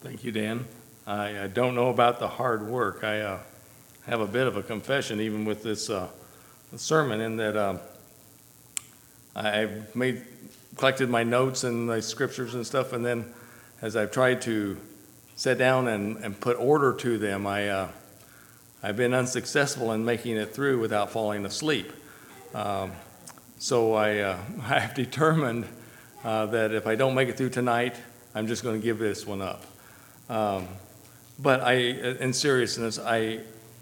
Thank you, Dan. I don't know about the hard work. I have a bit of a confession even with this sermon in that I've collected my notes and my scriptures and stuff, and then as I've tried to sit down and put order to them, I've been unsuccessful in making it through without falling asleep. So I have determined that if I don't make it through tonight, I'm just going to give this one up. But in seriousness, I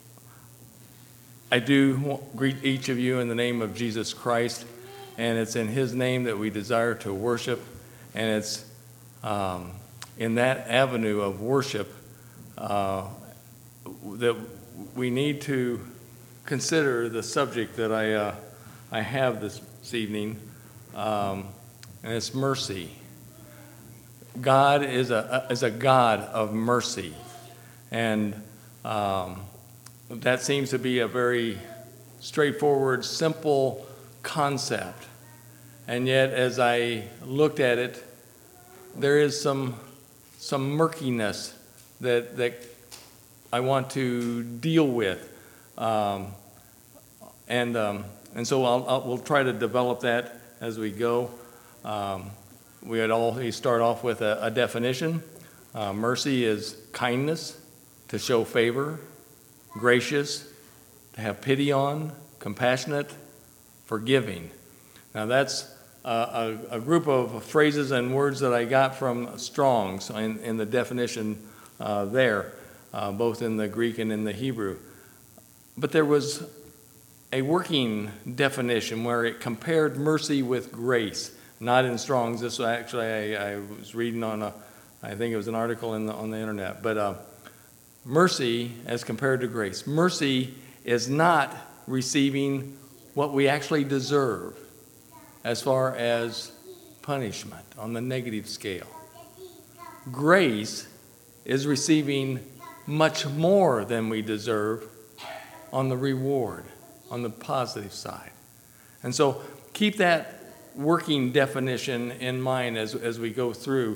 do greet each of you in the name of Jesus Christ, and it's in His name that we desire to worship, and it's in that avenue of worship that we need to consider the subject that I have this evening, and it's mercy. God is a God of mercy, and that seems to be a very straightforward, simple concept. And yet, as I looked at it, there is some murkiness that I want to deal with, and so we'll try to develop that as we go. We would always start off with a definition. Mercy is kindness, to show favor, gracious, to have pity on, compassionate, forgiving. Now that's a group of phrases and words that I got from Strong's in the definition there, both in the Greek and in the Hebrew. But there was a working definition where it compared mercy with grace. Not in Strong's. This was actually I was reading on I think it was an article on the internet. But mercy as compared to grace. Mercy is not receiving what we actually deserve as far as punishment on the negative scale. Grace is receiving much more than we deserve on the reward, on the positive side. And so keep that working definition in mind as we go through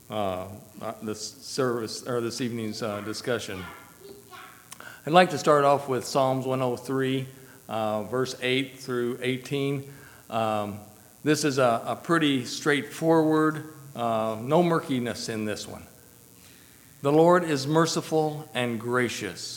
this service or this evening's discussion. I'd like to start off with Psalms 103, verse 8 through 18. This is a pretty straightforward, no murkiness in this one. The Lord is merciful and gracious,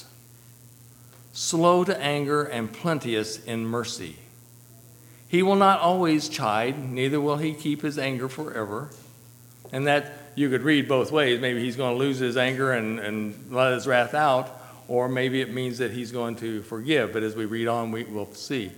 slow to anger and plenteous in mercy. He will not always chide, neither will he keep his anger forever. And that you could read both ways. Maybe he's going to lose his anger and let his wrath out, or maybe it means that he's going to forgive. But as we read on, we will see.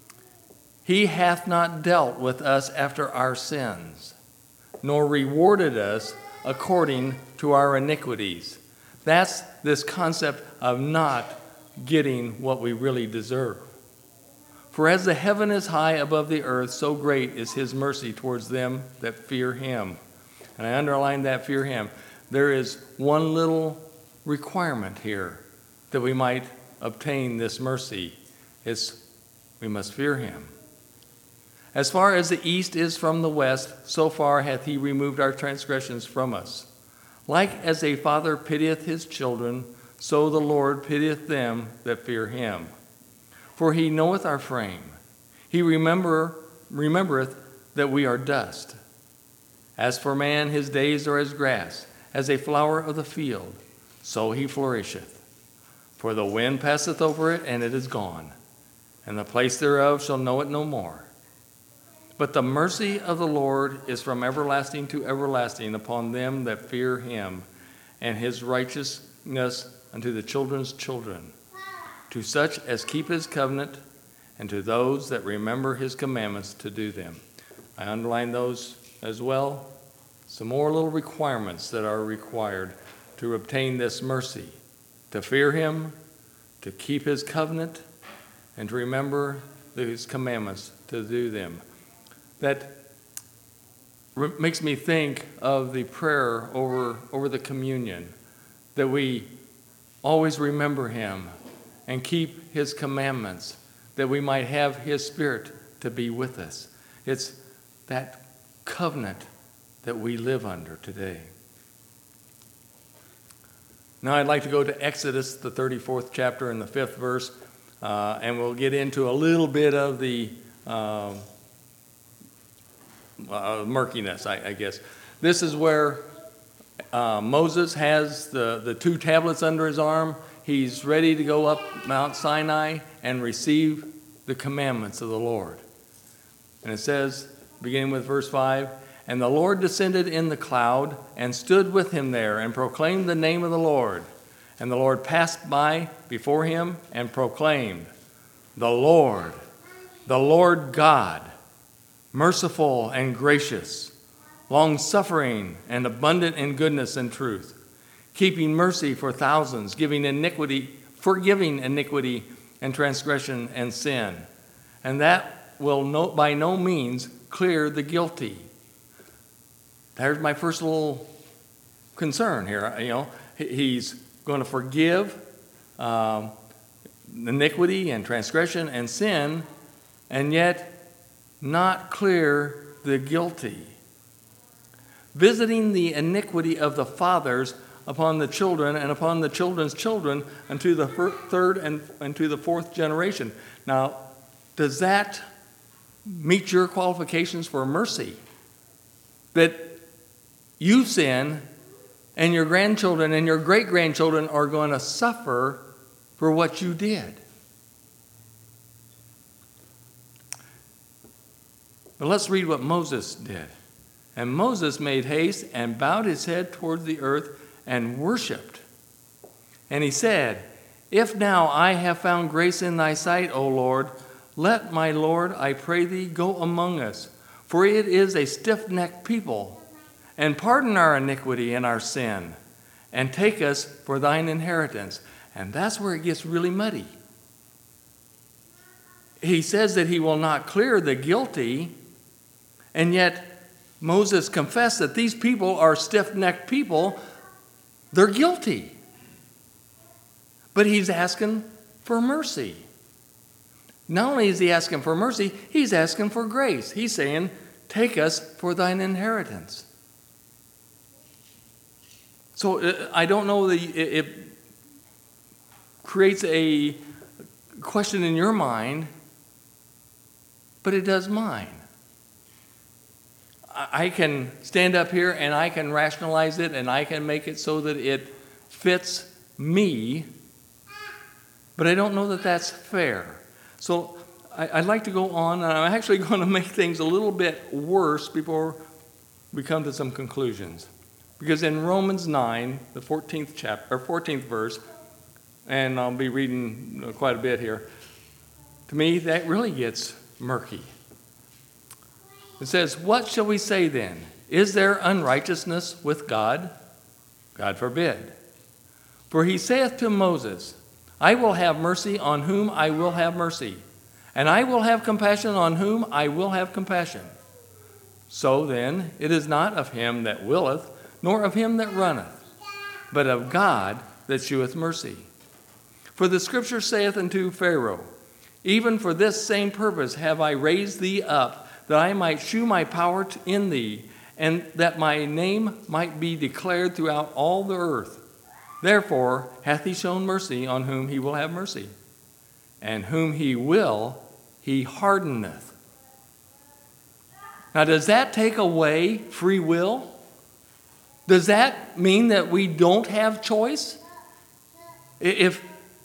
He hath not dealt with us after our sins, nor rewarded us according to our iniquities. That's this concept of not getting what we really deserve. For as the heaven is high above the earth, so great is his mercy towards them that fear him. And I underline that, fear him. There is one little requirement here that we might obtain this mercy. It's we must fear him. As far as the east is from the west, so far hath he removed our transgressions from us. Like as a father pitieth his children, so the Lord pitieth them that fear him. For he knoweth our frame. He remembereth that we are dust. As for man, his days are as grass, as a flower of the field, so he flourisheth. For the wind passeth over it, and it is gone, and the place thereof shall know it no more. But the mercy of the Lord is from everlasting to everlasting upon them that fear him, and his righteousness unto the children's children, to such as keep his covenant, and to those that remember his commandments to do them. I underline those as well. Some more little requirements that are required to obtain this mercy. To fear him, to keep his covenant, and to remember his commandments to do them. That makes me think of the prayer over the communion, that we always remember him and keep his commandments, that we might have his Spirit to be with us. It's that covenant that we live under today. Now I'd like to go to Exodus, the 34th chapter and the 5th verse, and we'll get into a little bit of the murkiness, I guess. This is where Moses has the 2 tablets under his arm. He's ready to go up Mount Sinai and receive the commandments of the Lord. And it says, beginning with verse 5, "And the Lord descended in the cloud and stood with him there and proclaimed the name of the Lord. And the Lord passed by before him and proclaimed, the Lord God, merciful and gracious, long-suffering and abundant in goodness and truth, keeping mercy for thousands, forgiving iniquity and transgression and sin. And that will by no means clear the guilty." There's my first little concern here. He's going to forgive iniquity and transgression and sin, and yet not clear the guilty. Visiting the iniquity of the fathers upon the children and upon the children's children unto the third and to the fourth generation. Now, does that meet your qualifications for mercy? That you sin and your grandchildren and your great-grandchildren are going to suffer for what you did. But let's read what Moses did. "And Moses made haste and bowed his head toward the earth and worshipped. And he said, If now I have found grace in thy sight, O Lord, let my Lord, I pray thee, go among us. For it is a stiff-necked people. And pardon our iniquity and our sin, and take us for thine inheritance." And that's where it gets really muddy. He says that he will not clear the guilty, and yet Moses confessed that these people are stiff-necked people. They're guilty. But he's asking for mercy. Not only is he asking for mercy, he's asking for grace. He's saying, take us for thine inheritance. So I don't know that it creates a question in your mind, but it does mine. I can stand up here and I can rationalize it and I can make it so that it fits me, but I don't know that that's fair. So I'd like to go on, and I'm actually going to make things a little bit worse before we come to some conclusions. Because in Romans 9, the 14th verse, and I'll be reading quite a bit here, to me that really gets murky. It says, "What shall we say then? Is there unrighteousness with God? God forbid. For he saith to Moses, I will have mercy on whom I will have mercy, and I will have compassion on whom I will have compassion. So then, it is not of him that willeth, nor of him that runneth, but of God that sheweth mercy. For the scripture saith unto Pharaoh, Even for this same purpose have I raised thee up, that I might shew my power in thee, and that my name might be declared throughout all the earth. Therefore hath he shown mercy on whom he will have mercy, and whom he will, he hardeneth." Now, does that take away free will? Does that mean that we don't have choice? If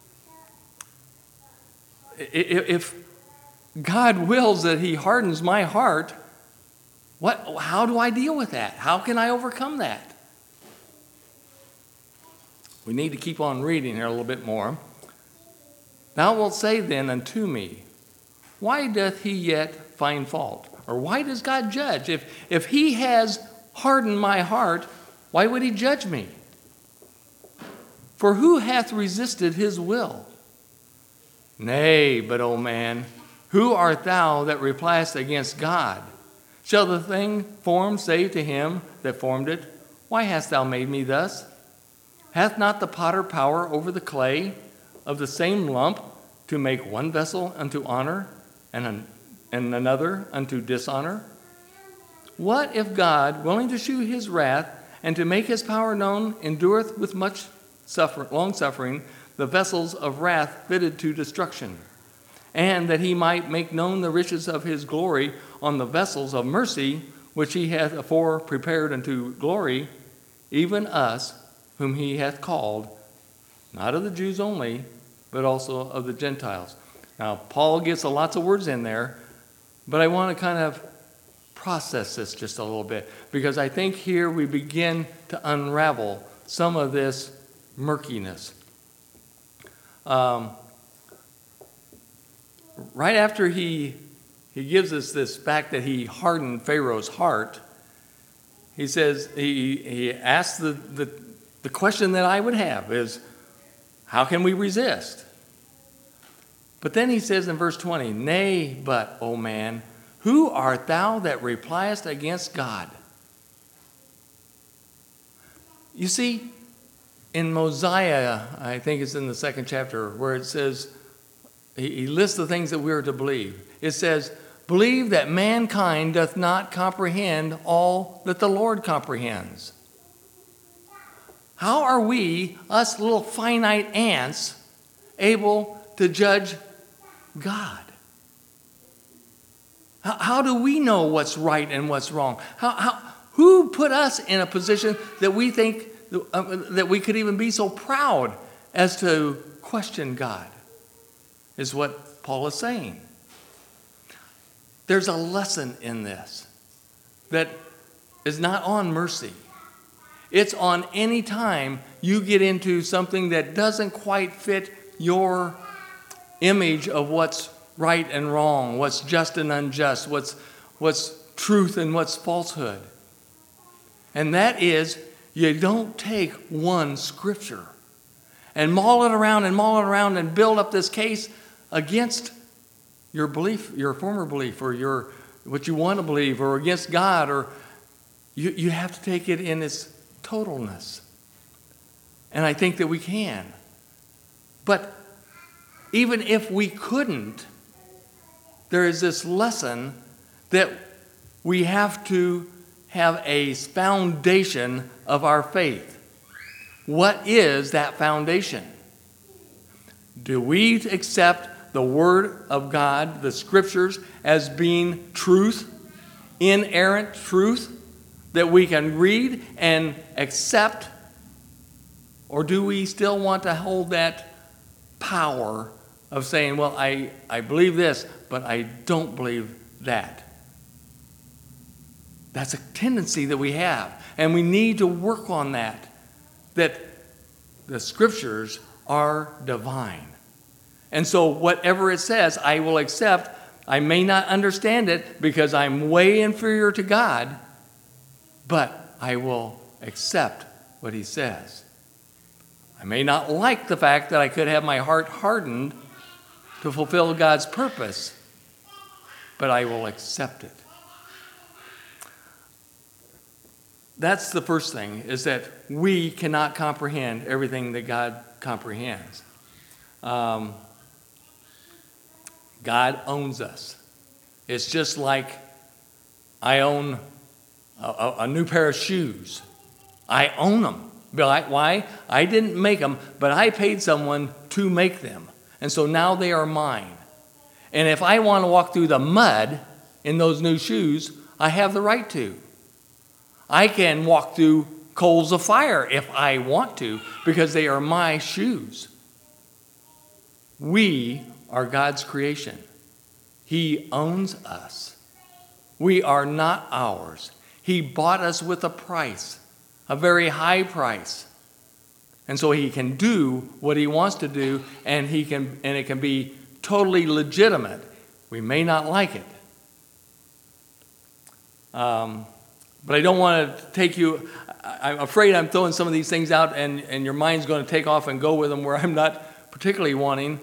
God wills that he hardens my heart, how do I deal with that? How can I overcome that? We need to keep on reading here a little bit more. "Thou wilt say then unto me, Why doth he yet find fault?" Or why does God judge? If he has hardened my heart, why would he judge me? "For who hath resisted his will? Nay, but, O man, who art thou that repliest against God? Shall the thing formed say to him that formed it, Why hast thou made me thus? Hath not the potter power over the clay of the same lump to make one vessel unto honor and another unto dishonor? What if God, willing to shew his wrath and to make his power known, endureth with much long-suffering, the vessels of wrath fitted to destruction, and that he might make known the riches of his glory on the vessels of mercy, which he hath afore prepared unto glory, even us, whom he hath called, not of the Jews only, but also of the Gentiles. Now, Paul gets lots of words in there, but I want to kind of process this just a little bit, because I think here we begin to unravel some of this murkiness. Right after he gives us this fact that he hardened Pharaoh's heart, he says, he asks the question that I would have is, how can we resist? But then he says in verse 20, Nay, but, O man, who art thou that repliest against God? You see, in Mosiah, I think it's in the 2nd chapter, where it says, he lists the things that we are to believe. It says, believe that mankind doth not comprehend all that the Lord comprehends. How are we, us little finite ants, able to judge God? How do we know what's right and what's wrong? Who put us in a position that we think that we could even be so proud as to question God? Is what Paul is saying. There's a lesson in this that is not on mercy. It's on any time you get into something that doesn't quite fit your image of what's right and wrong, what's just and unjust, what's truth and what's falsehood. And that is, you don't take one scripture and maul it around and build up this case against your belief, your former belief, or what you want to believe, or against God, or you have to take it in its totalness. And I think that we can. But even if we couldn't, there is this lesson that we have to have a foundation of our faith. What is that foundation? Do we accept the Word of God, the Scriptures, as being truth, inerrant truth, that we can read and accept? Or do we still want to hold that power of saying, well, I believe this, but I don't believe that? That's a tendency that we have, and we need to work on that the Scriptures are divine. And so whatever it says, I will accept. I may not understand it because I'm way inferior to God, but I will accept what he says. I may not like the fact that I could have my heart hardened to fulfill God's purpose, but I will accept it. That's the first thing, is that we cannot comprehend everything that God comprehends. God owns us. It's just like I own a new pair of shoes. I own them. Why? I didn't make them, but I paid someone to make them. And so now they are mine. And if I want to walk through the mud in those new shoes, I have the right to. I can walk through coals of fire if I want to, because they are my shoes. We are God's creation. He owns us. We are not ours. He bought us with a price, a very high price. And so he can do what he wants to do, and it can be totally legitimate. We may not like it. But I don't want to take you, I'm afraid I'm throwing some of these things out and your mind's going to take off and go with them where I'm not particularly wanting.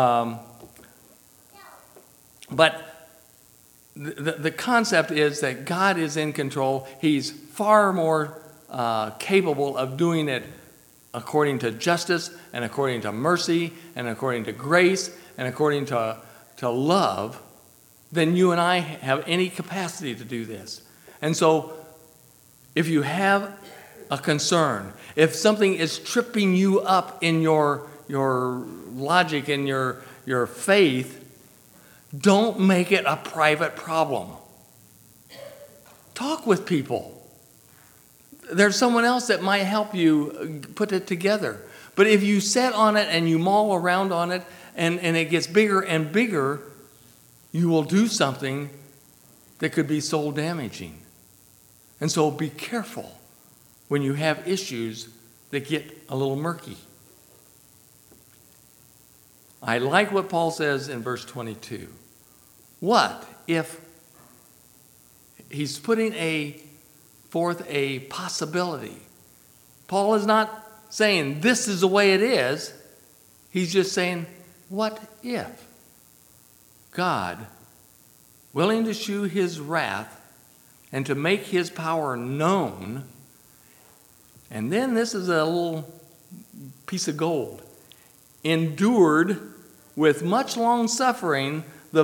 But the concept is that God is in control. He's far more capable of doing it according to justice and according to mercy and according to grace and according to love than you and I have any capacity to do this. And so if you have a concern, if something is tripping you up in your logic and your faith, don't make it a private problem. Talk with people. There's someone else that might help you put it together. But if you sit on it and you mull around on it and it gets bigger and bigger, you will do something that could be soul damaging. And so be careful when you have issues that get a little murky. I like what Paul says in verse 22. What if he's putting forth a possibility? Paul is not saying this is the way it is. He's just saying, what if God, willing to shew his wrath and to make his power known, and then this is a little piece of gold, endured with much long suffering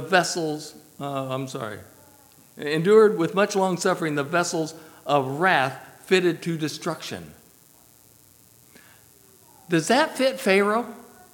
endured with much long suffering the vessels of wrath fitted to destruction. Does that fit Pharaoh?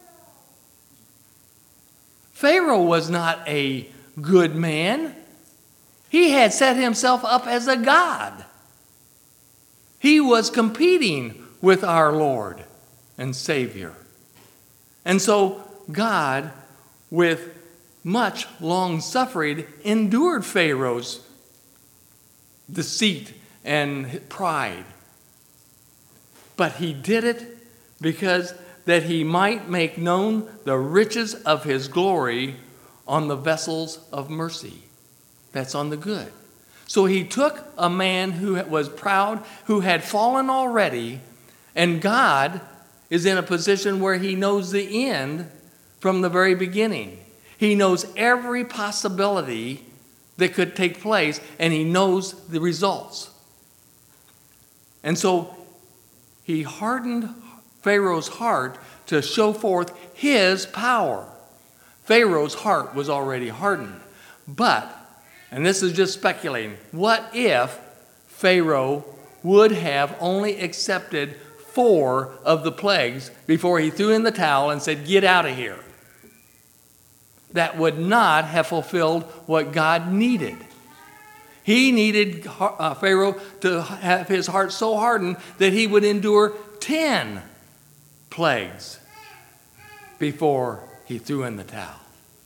Pharaoh was not a good man. He had set himself up as a god. He was competing with our Lord and Savior. And so God, with much long suffering, endured Pharaoh's deceit and pride. But he did it because that he might make known the riches of his glory on the vessels of mercy. That's on the good. So he took a man who was proud, who had fallen already, and God is in a position where he knows the end from the very beginning. He knows every possibility that could take place, and he knows the results. And so he hardened Pharaoh's heart to show forth his power. Pharaoh's heart was already hardened. But, and this is just speculating, what if Pharaoh would have only accepted 4 of the plagues before he threw in the towel and said, "Get out of here"? That would not have fulfilled what God needed. He needed Pharaoh to have his heart so hardened that he would endure 10 plagues before he threw in the towel.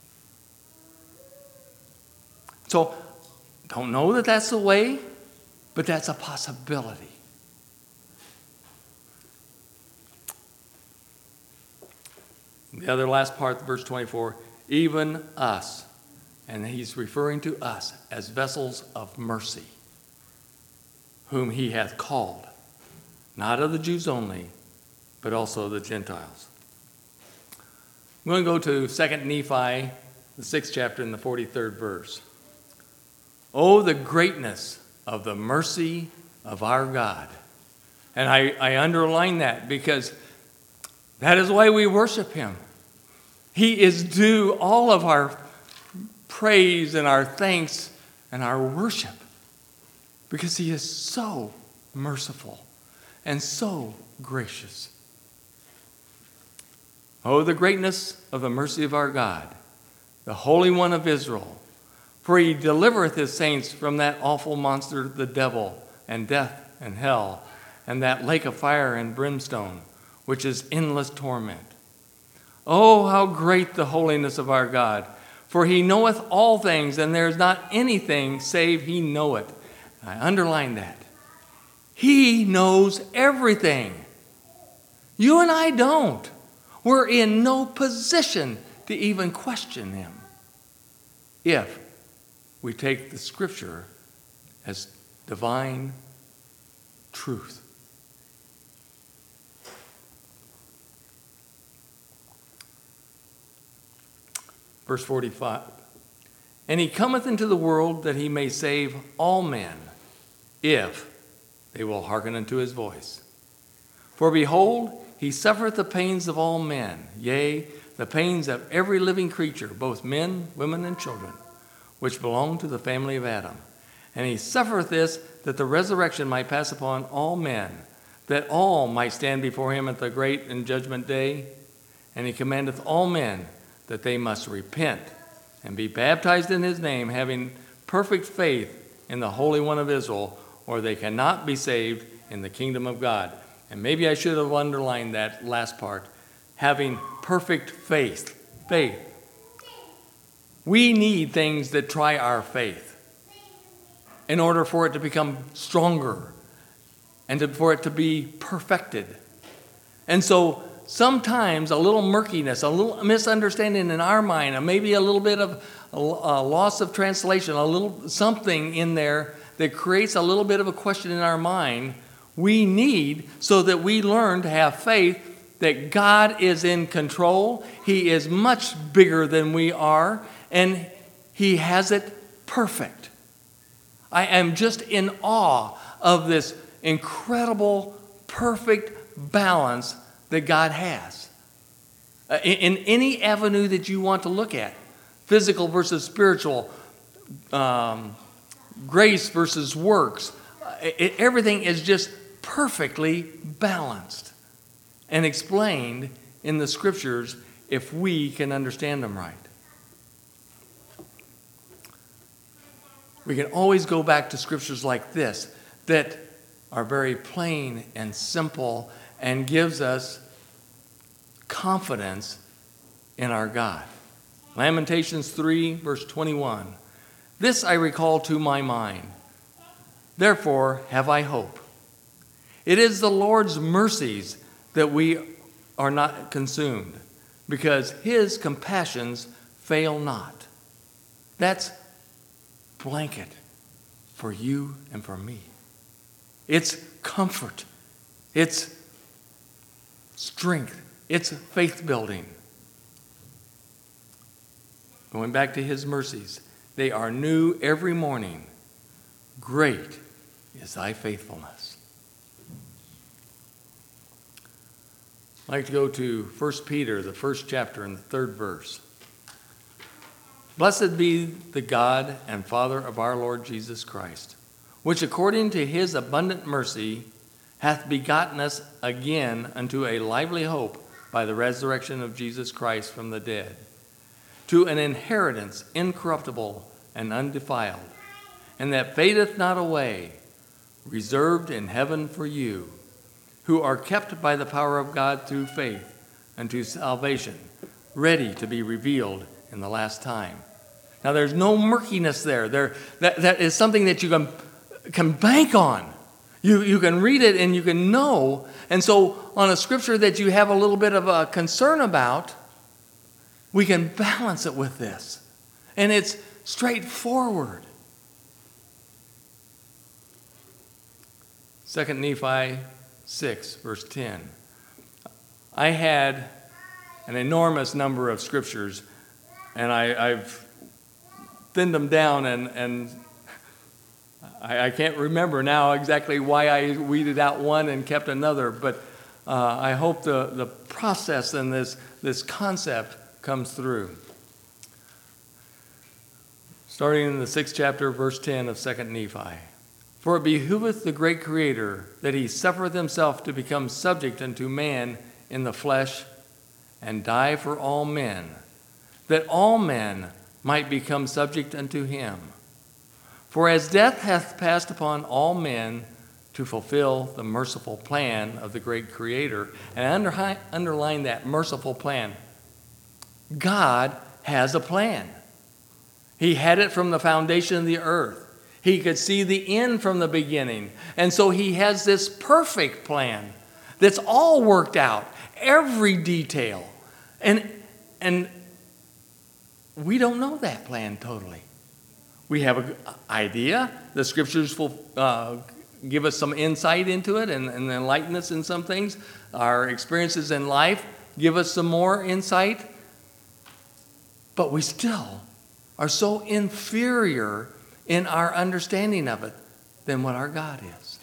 So, don't know that that's the way, but that's a possibility. The other last part, verse 24, even us, and he's referring to us as vessels of mercy, whom he hath called, not of the Jews only, but also the Gentiles. I'm going to go to 2 Nephi, the 6th chapter and the 43rd verse. Oh, the greatness of the mercy of our God. And I underline that because that is why we worship him. He is due all of our praise and our thanks and our worship because he is so merciful and so gracious. Oh, the greatness of the mercy of our God, the Holy One of Israel. For he delivereth his saints from that awful monster, the devil, and death and hell, and that lake of fire and brimstone, which is endless torment. Oh, how great the holiness of our God! For he knoweth all things, and there is not anything save he knoweth. I underline that. He knows everything. You and I don't. We're in no position to even question him if we take the Scripture as divine truth. Verse 45. And he cometh into the world that he may save all men, if they will hearken unto his voice. For behold, he suffereth the pains of all men, yea, the pains of every living creature, both men, women, and children, which belong to the family of Adam. And he suffereth this, that the resurrection might pass upon all men, that all might stand before him at the great and judgment day. And he commandeth all men that they must repent and be baptized in his name, having perfect faith in the Holy One of Israel, or they cannot be saved in the kingdom of God. And maybe I should have underlined that last part, having perfect faith. Faith. We need things that try our faith in order for it to become stronger and for it to be perfected. And so sometimes a little murkiness, a little misunderstanding in our mind, and maybe a little bit of a loss of translation, a little something in there that creates a little bit of a question in our mind, we need so that we learn to have faith that God is in control. He is much bigger than we are, and he has it perfect. I am just in awe of this incredible, perfect balance that God has. In any avenue that you want to look at, physical versus spiritual, grace versus works, everything is just perfectly balanced and explained in the scriptures if we can understand them right. We can always go back to scriptures like this that are very plain and simple and gives us confidence in our God. Lamentations 3, verse 21. This I recall to my mind. Therefore have I hope. It is the Lord's mercies that we are not consumed, because his compassions fail not. That's blanket for you and for me. It's comfort. It's strength. It's faith building. Going back to his mercies, they are new every morning. Great is thy faithfulness. I'd like to go to 1 Peter, the first chapter and the third verse. Blessed be the God and Father of our Lord Jesus Christ, which according to his abundant mercy hath begotten us again unto a lively hope by the resurrection of Jesus Christ from the dead, to an inheritance incorruptible and undefiled, and that fadeth not away, reserved in heaven for you, who are kept by the power of God through faith unto salvation, ready to be revealed in the last time. Now, there's no murkiness there. That is something that you can bank on. You can read it and you can know. And so on a scripture that you have a little bit of a concern about, we can balance it with this. And it's straightforward. 2 Nephi 6, verse 10. I had an enormous number of scriptures, and I've thinned them down, and I can't remember now exactly why I weeded out one and kept another, but I hope the process and this concept comes through. Starting in the 6th chapter, verse 10 of 2 Nephi. For it behooveth the great Creator that he suffereth himself to become subject unto man in the flesh, and die for all men, that all men might become subject unto him. For as death hath passed upon all men to fulfill the merciful plan of the great Creator, and underline that merciful plan. God has a plan. He had it from the foundation of the earth. He could see the end from the beginning. And so he has this perfect plan that's all worked out, every detail. And we don't know that plan totally. We have an idea. The scriptures will give us some insight into it and enlighten us in some things. Our experiences in life give us some more insight. But we still are so inferior in our understanding of it than what our God is.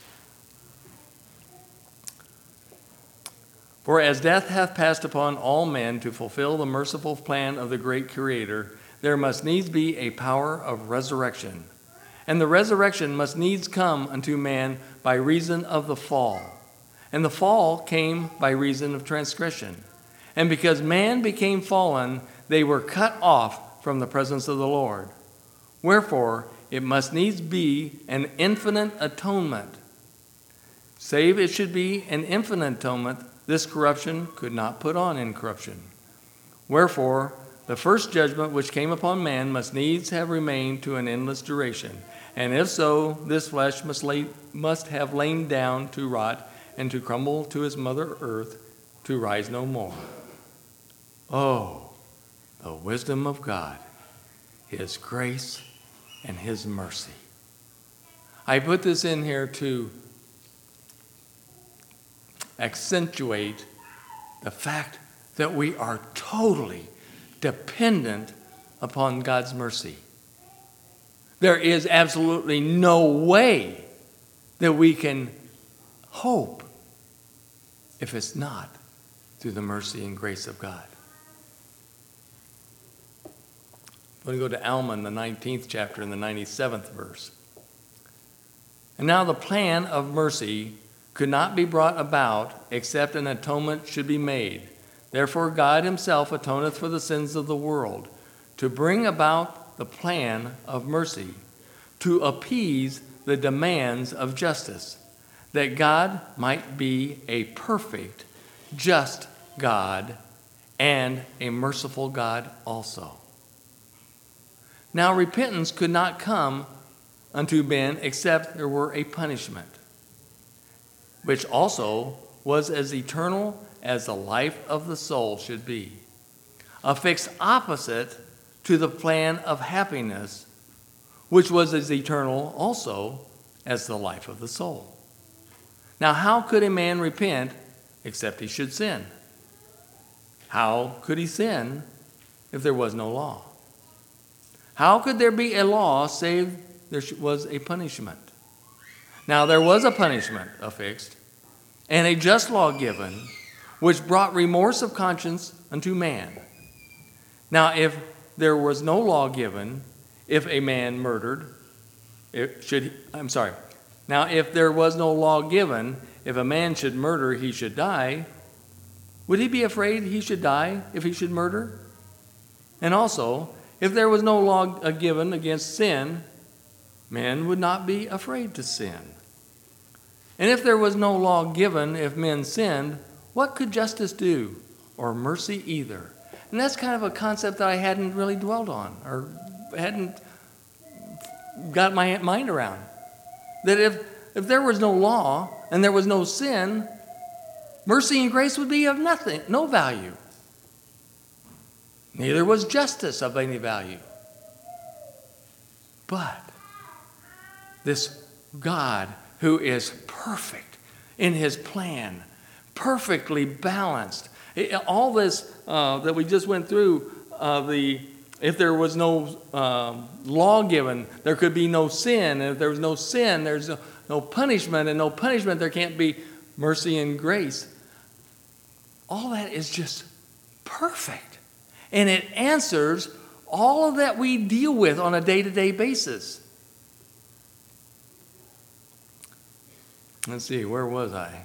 For as death hath passed upon all men to fulfill the merciful plan of the great Creator, there must needs be a power of resurrection. And the resurrection must needs come unto man by reason of the fall. And the fall came by reason of transgression. And because man became fallen, they were cut off from the presence of the Lord. Wherefore, it must needs be an infinite atonement. Save it should be an infinite atonement, this corruption could not put on incorruption. Wherefore, the first judgment which came upon man must needs have remained to an endless duration. And if so, this flesh must have lain down to rot and to crumble to his mother earth, to rise no more. Oh, the wisdom of God, his grace and his mercy. I put this in here to accentuate the fact that we are totally dependent upon God's mercy. There is absolutely no way that we can hope if it's not through the mercy and grace of God. I'm going to go to Alma in the 19th chapter in the 97th verse. And now the plan of mercy could not be brought about except an atonement should be made. Therefore God himself atoneth for the sins of the world, to bring about the plan of mercy, to appease the demands of justice, that God might be a perfect, just God and a merciful God also. Now repentance could not come unto men except there were a punishment, which also was as eternal as the life of the soul should be, a fixed opposite to the plan of happiness, which was as eternal also as the life of the soul. Now, how could a man repent except he should sin? How could he sin if there was no law? How could there be a law save there was a punishment? Now, there was a punishment affixed and a just law given, which brought remorse of conscience unto man. Now, if there was no law given, if a man murdered, Now, if there was no law given, if a man should murder, he should die. Would he be afraid he should die if he should murder? And also, if there was no law given against sin, men would not be afraid to sin. And if there was no law given if men sinned, what could justice do? Or mercy either? And that's kind of a concept that I hadn't really dwelled on or hadn't got my mind around. That if there was no law and there was no sin, mercy and grace would be of nothing, no value. Neither was justice of any value. But this God who is perfect in his plan, perfectly balanced, all this that we just went through, if there was no law given, there could be no sin. And if there was no sin, there's no punishment. And no punishment, there can't be mercy and grace. All that is just perfect. And it answers all of that we deal with on a day-to-day basis. Let's see, where was I?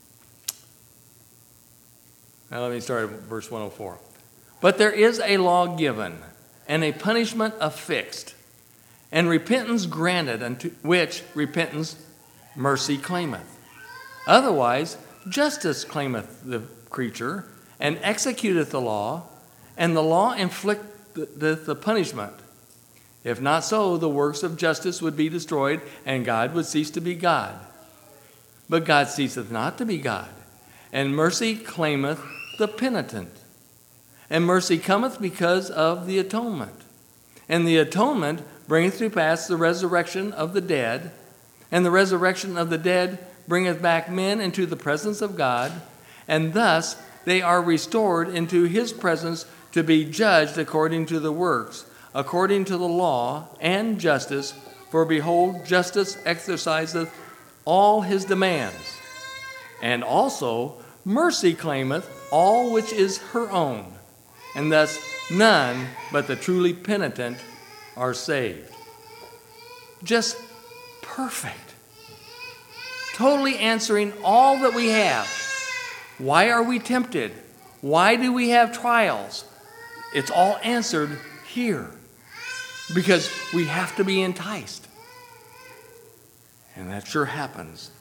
Now let me start at verse 104. But there is a law given, and a punishment affixed, and repentance granted, unto which repentance mercy claimeth. Otherwise, justice claimeth the creature, and executeth the law, and the law inflicteth the punishment. If not so, the works of justice would be destroyed, and God would cease to be God. But God ceaseth not to be God, and mercy claimeth the penitent. And mercy cometh because of the atonement. And the atonement bringeth to pass the resurrection of the dead, and the resurrection of the dead bringeth back men into the presence of God, and thus they are restored into his presence to be judged according to the works, according to the law and justice. For behold, justice exerciseth all his demands. And also mercy claimeth all which is her own. And thus none but the truly penitent are saved. Just perfect. totally answering all that we have. Why are we tempted? Why do we have trials? It's all answered here because we have to be enticed. And that sure happens.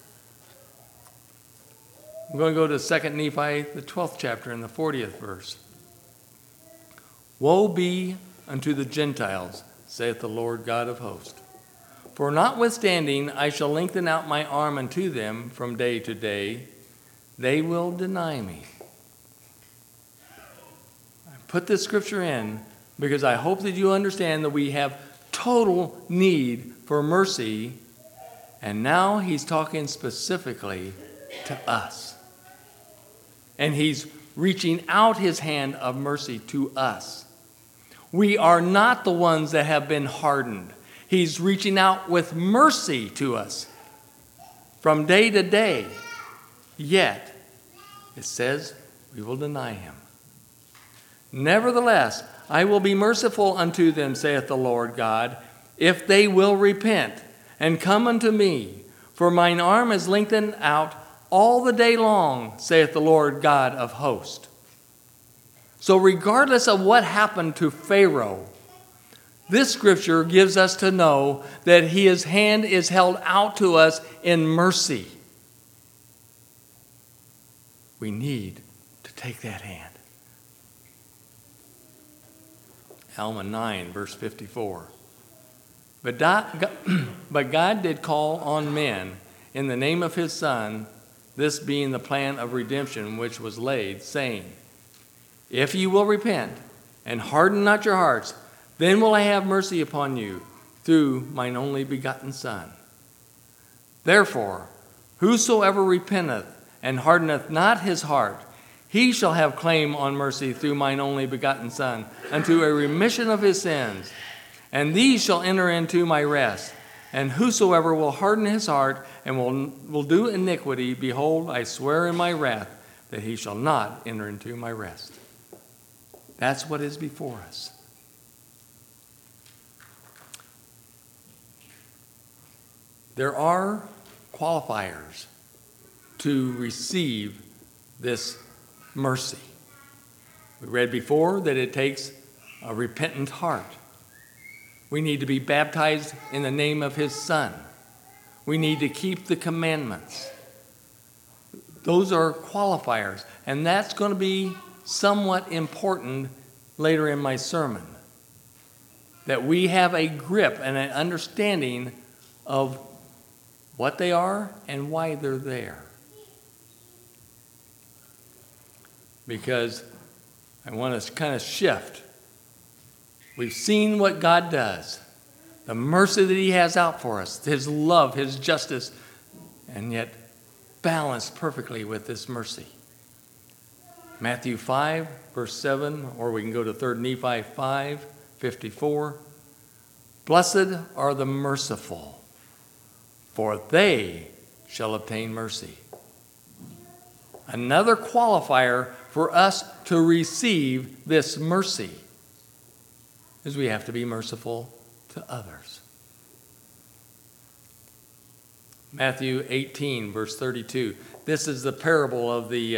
I'm going to go to 2 Nephi, the 12th chapter and the 40th verse. Woe be unto the Gentiles, saith the Lord God of hosts. For notwithstanding I shall lengthen out my arm unto them from day to day, they will deny me. I put this scripture in because I hope that you understand that we have total need for mercy, and now he's talking specifically to us. And he's reaching out his hand of mercy to us. We are not the ones that have been hardened. He's reaching out with mercy to us from day to day. Yet, it says, we will deny him. Nevertheless, I will be merciful unto them, saith the Lord God, if they will repent and come unto me. For mine arm is lengthened out all the day long, saith the Lord God of hosts. So regardless of what happened to Pharaoh, this scripture gives us to know that his hand is held out to us in mercy. We need to take that hand. Alma 9, verse 54. But God did call on men in the name of his Son, this being the plan of redemption which was laid, saying, if you will repent and harden not your hearts, then will I have mercy upon you through mine only begotten Son. Therefore, whosoever repenteth and hardeneth not his heart, he shall have claim on mercy through mine only begotten Son, unto a remission of his sins. And these shall enter into my rest. And whosoever will harden his heart and will do iniquity, behold, I swear in my wrath that he shall not enter into my rest. That's what is before us. There are qualifiers to receive this mercy. We read before that it takes a repentant heart. We need to be baptized in the name of his Son. We need to keep the commandments. Those are qualifiers, and that's going to be somewhat important later in my sermon. That we have a grip and an understanding of what they are and why they're there. Because I want to kind of shift. We've seen what God does, the mercy that he has out for us, his love, his justice, and yet balanced perfectly with this mercy. Matthew 5, verse 7, or we can go to 3 Nephi 5, 54. Blessed are the merciful, for they shall obtain mercy. Another qualifier for us to receive this mercy is we have to be merciful to others. Matthew 18, verse 32. This is the parable of the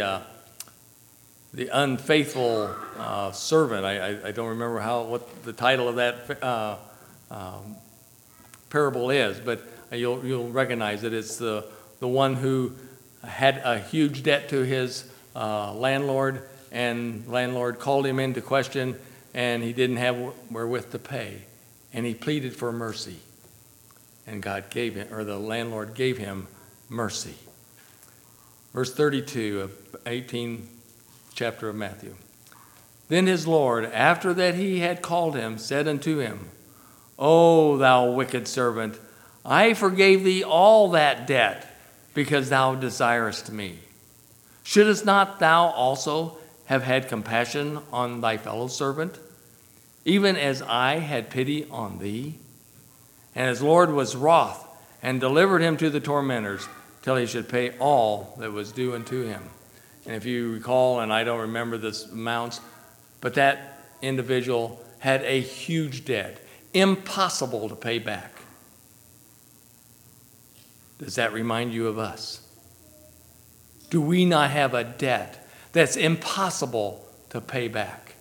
unfaithful servant. I don't remember what the title of that parable is, but you'll recognize it. It's the one who had a huge debt to his landlord, and landlord called him into question, and he didn't have wherewith to pay, and he pleaded for mercy, and God gave him, or the landlord gave him mercy. Verse 32 of 18th chapter of Matthew. Then his Lord, after that he had called him, said unto him, O thou wicked servant, I forgave thee all that debt, because thou desirest me. Shouldest not thou also have had compassion on thy fellow servant, even as I had pity on thee? And his Lord was wroth, and delivered him to the tormentors, till he should pay all that was due unto him. And if you recall, and I don't remember the amounts, but that individual had a huge debt, impossible to pay back. Does that remind you of us? Do we not have a debt that's impossible to pay back?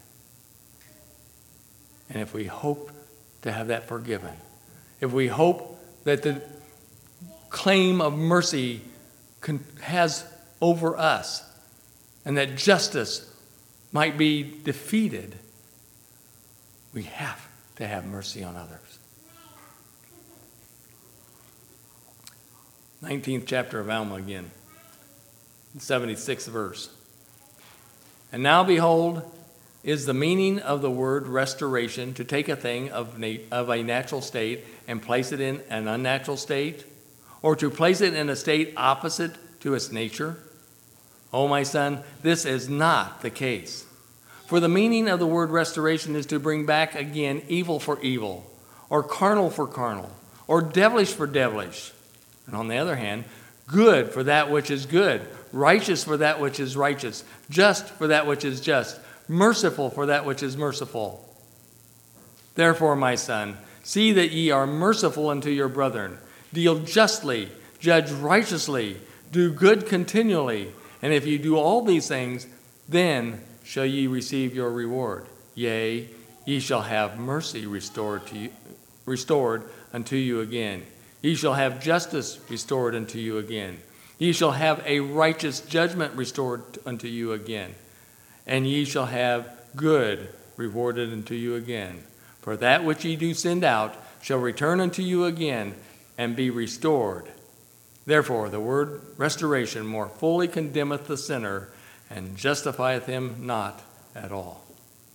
And if we hope to have that forgiven, if we hope that the claim of mercy has over us and that justice might be defeated, we have to have mercy on others. 19th chapter of Alma again, 76th verse. And now behold, is the meaning of the word restoration to take a thing of a natural state and place it in an unnatural state, or to place it in a state opposite to its nature? Oh, my son, this is not the case. For the meaning of the word restoration is to bring back again evil for evil, or carnal for carnal, or devilish for devilish. And on the other hand, good for that which is good, righteous for that which is righteous, just for that which is just, merciful for that which is merciful. Therefore, my son, see that ye are merciful unto your brethren. Deal justly, judge righteously, do good continually. And if ye do all these things, then shall ye receive your reward. Yea, ye shall have mercy restored unto you again. Ye shall have justice restored unto you again. Ye shall have a righteous judgment restored unto you again. And ye shall have good rewarded unto you again. For that which ye do send out shall return unto you again and be restored. Therefore the word restoration more fully condemneth the sinner and justifieth him not at all.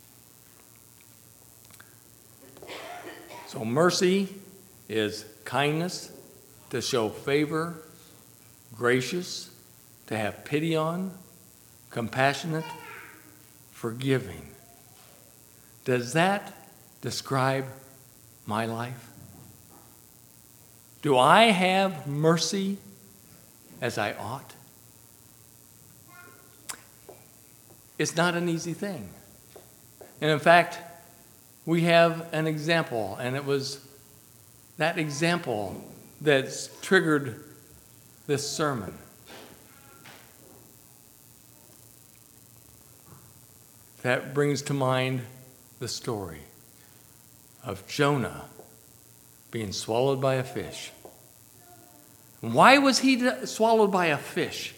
So mercy is kindness, to show favor, gracious, to have pity on, compassionate, forgiving. Does that describe my life? Do I have mercy as I ought? It's not an easy thing. And in fact, we have an example, and it was that example that's triggered this sermon. That brings to mind the story of Jonah being swallowed by a fish. Why was he swallowed by a fish?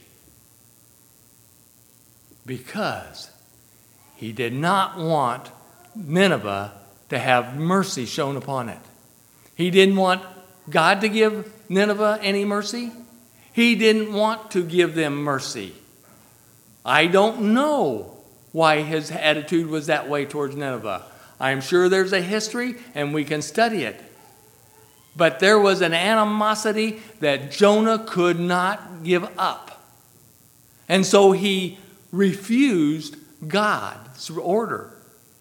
Because he did not want Nineveh to have mercy shown upon it. He didn't want God to give Nineveh any mercy. He didn't want to give them mercy. I don't know why his attitude was that way towards Nineveh. I'm sure there's a history and we can study it. But there was an animosity that Jonah could not give up. And so he refused God's order.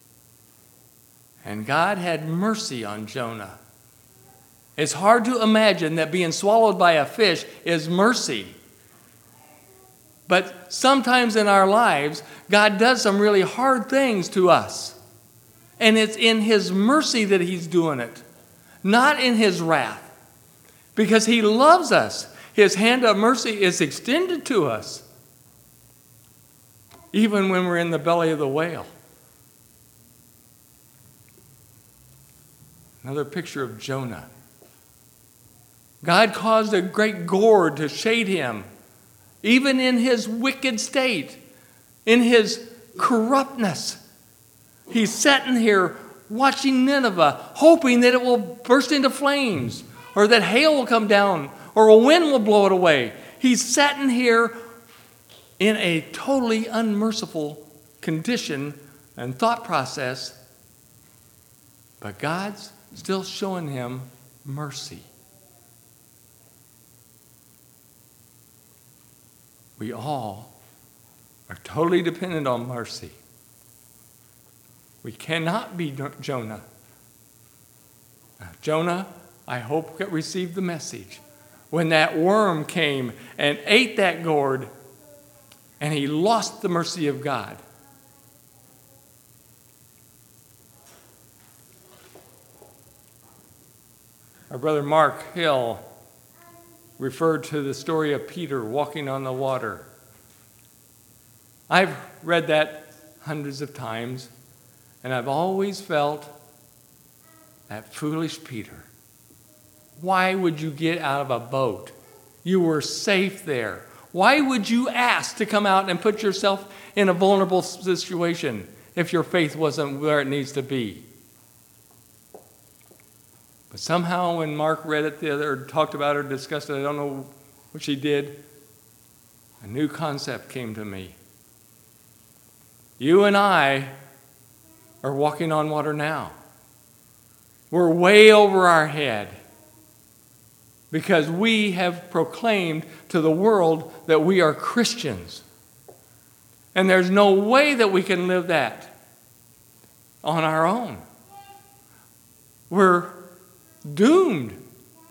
And God had mercy on Jonah. It's hard to imagine that being swallowed by a fish is mercy. But sometimes in our lives, God does some really hard things to us. And it's in His mercy that He's doing it, not in His wrath. Because He loves us. His hand of mercy is extended to us, even when we're in the belly of the whale. Another picture of Jonah. God caused a great gourd to shade him, even in his wicked state, in his corruptness. He's sitting here watching Nineveh, hoping that it will burst into flames, or that hail will come down, or a wind will blow it away. He's sitting here in a totally unmerciful condition and thought process, but God's still showing him mercy. We all are totally dependent on mercy. We cannot be Jonah. Jonah, I hope, received the message. When that worm came and ate that gourd, and he lost the mercy of God. Our brother Mark Hill referred to the story of Peter walking on the water. I've read that hundreds of times, and I've always felt that foolish Peter. Why would you get out of a boat? You were safe there. Why would you ask to come out and put yourself in a vulnerable situation if your faith wasn't where it needs to be? But somehow when Mark read it or talked about it or discussed it, I don't know what she did, a new concept came to me. You and I are walking on water now. We're way over our head because we have proclaimed to the world that we are Christians. And there's no way that we can live that on our own. We're doomed.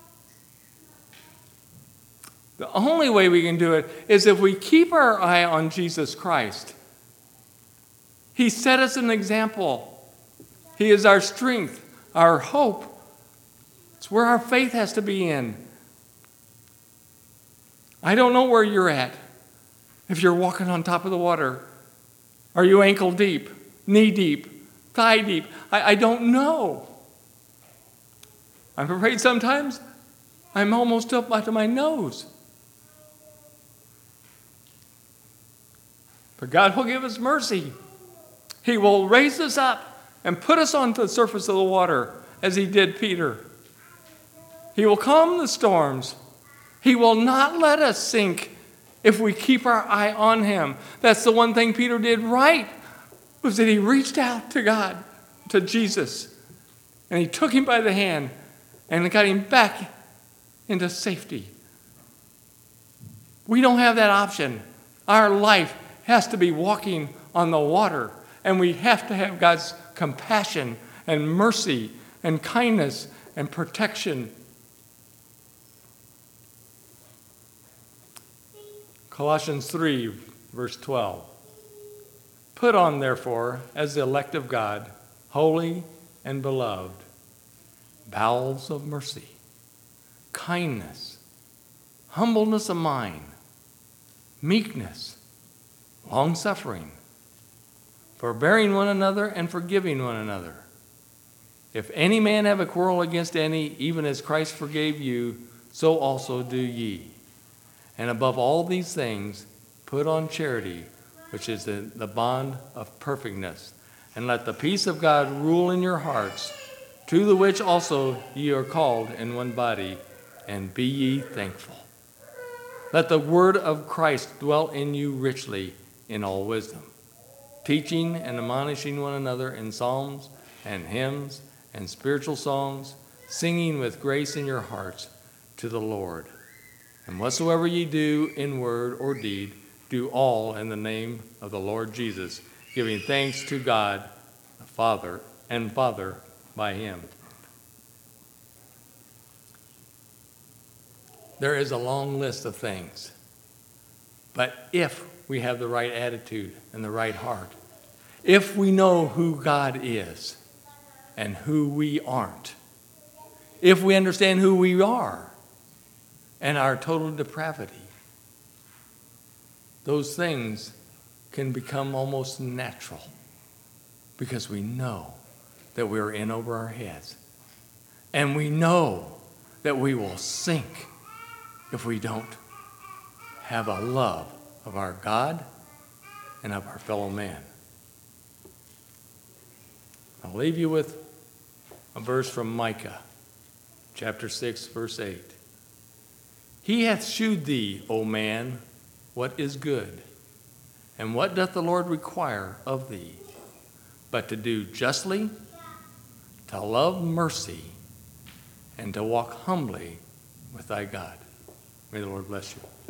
The only way we can do it is if we keep our eye on Jesus Christ. He set us an example. He is our strength, our hope. It's where our faith has to be in. I don't know where you're at. If you're walking on top of the water, are you ankle deep, knee deep, thigh deep? I don't know. I'm afraid sometimes I'm almost up to my nose. But God will give us mercy. He will raise us up and put us onto the surface of the water as he did Peter. He will calm the storms. He will not let us sink if we keep our eye on him. That's the one thing Peter did right, was that he reached out to God, to Jesus, and he took him by the hand and got him back into safety. We don't have that option. Our life has to be walking on the water, and we have to have God's compassion and mercy and kindness and protection. Colossians 3, verse 12. Put on, therefore, as the elect of God, holy and beloved, bowels of mercy, kindness, humbleness of mind, meekness, long-suffering, forbearing one another and forgiving one another. If any man have a quarrel against any, even as Christ forgave you, so also do ye. And above all these things, put on charity, which is the bond of perfectness. And let the peace of God rule in your hearts, to the which also ye are called in one body, and be ye thankful. Let the word of Christ dwell in you richly in all wisdom, teaching and admonishing one another in psalms and hymns and spiritual songs, singing with grace in your hearts to the Lord. And whatsoever ye do in word or deed, do all in the name of the Lord Jesus, giving thanks to God the Father by him. There is a long list of things. But if we have the right attitude and the right heart, if we know who God is and who we aren't, if we understand who we are and our total depravity, those things can become almost natural because we know that we're in over our heads. And we know that we will sink if we don't have a love of our God and of our fellow man. I'll leave you with a verse from Micah, chapter 6, verse 8. He hath shewed thee, O man, what is good, and what doth the Lord require of thee, but to do justly, to love mercy, and to walk humbly with thy God. May the Lord bless you.